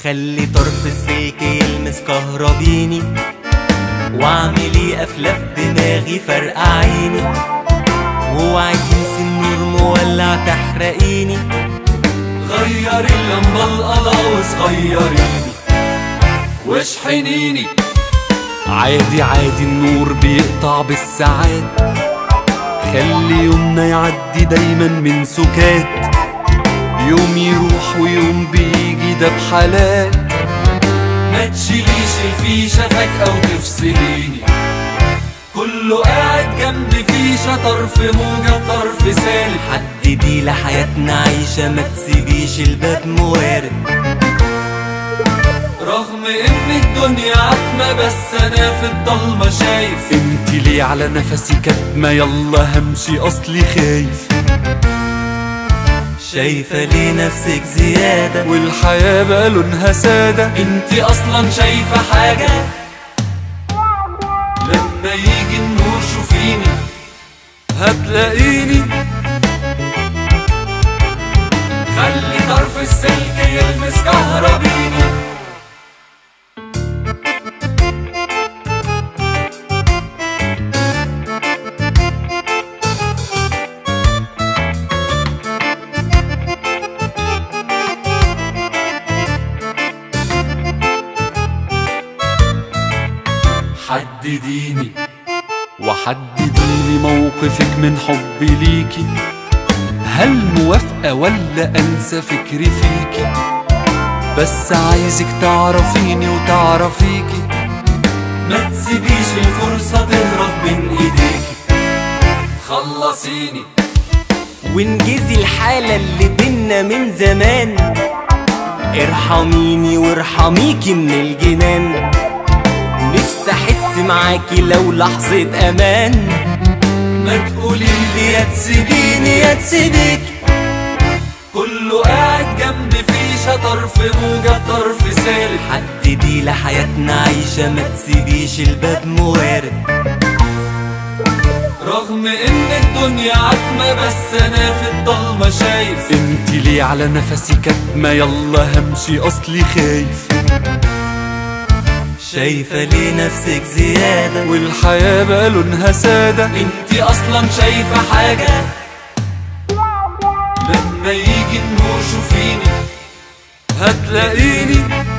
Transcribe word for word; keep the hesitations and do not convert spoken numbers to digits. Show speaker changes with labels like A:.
A: خلي طرف السلك يلمس كهربيني، واعملي قفلة في دماغي فرقعيني، واوعي تنسي النور مولع تحرقيني.
B: غيري اللمبة القلاوص غيريني واشحنيني.
C: عادي عادي النور بيقطع بالساعات، خلي يومنا يعدي دايما من سكات، يوم يروح ويوم بيجي ده بحالات.
B: ما تشيليش الفيشة فجأة وتفصليني، كله قاعد جنب فيشة، طرف موجة طرف سالب.
A: حددي لحياتنا عيشة، ما تسيبيش الباب موارد.
B: رغم ان الدنيا عتمة بس انا في الضلمة شايف.
C: انتي ليه على نفسي كاتمة؟ يلا همشي اصلي خايف.
A: شايفة ليه نفسك زيادة
C: والحياة بقى لونها سادة؟
B: انتي اصلا شايفة حاجة؟ لما يجي النور شوفيني
C: هتلاقيني.
B: خلي طرف السلك يلمس كهربيني. حدديني
C: وحدديلي موقفك من حبي ليكي، هل موافقة ولا انسى فكري فيكي؟ بس عايزك تعرفيني وتعرفيكي.
B: ما تسيبيش الفرصة تهرب من ايديكي، خلصيني
A: وانجزي الحالة اللي بينا من زمان. ارحميني وارحميكي من الجنان، نفسي احس معاكي لو لحظة امان.
B: ما تقوليلي يا تسيبيني يا تسيبيك، كله قاعد جنب فيشة، طرف موجة طرف سالب.
A: حددي لحياتنا عيشة، ما تسيبيش الباب موارد.
B: رغم ان الدنيا عتمة بس انا في الضلمة شايف.
C: انتي ليه على نفسي كاتمة؟ يلا همشي اصلي خايف.
A: شايفة ليه نفسك زيادة
C: والحياة بقى لونها سادة؟
B: انتي اصلا شايفة حاجة؟ لما يجي النور شوفيني
C: هتلاقيني.